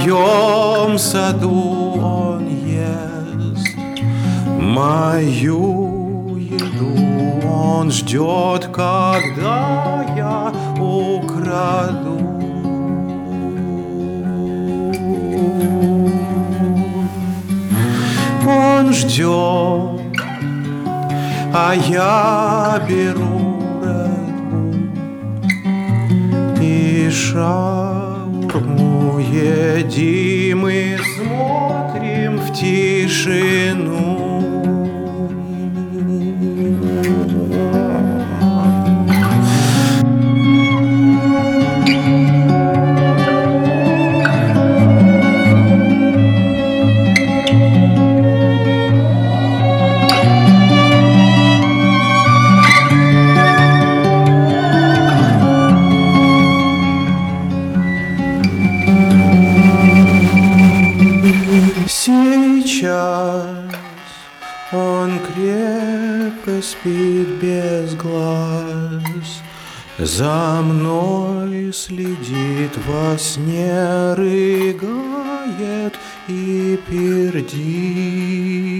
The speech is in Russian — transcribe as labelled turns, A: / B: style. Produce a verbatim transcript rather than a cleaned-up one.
A: моем саду он ест мою еду, он ждет, когда я украду. Он ждет, а я беру Red Bull и шаурму едим и смотрим в тишину. Сейчас он крепко спит без глаз, за мной следит, во сне рыгает и пердит.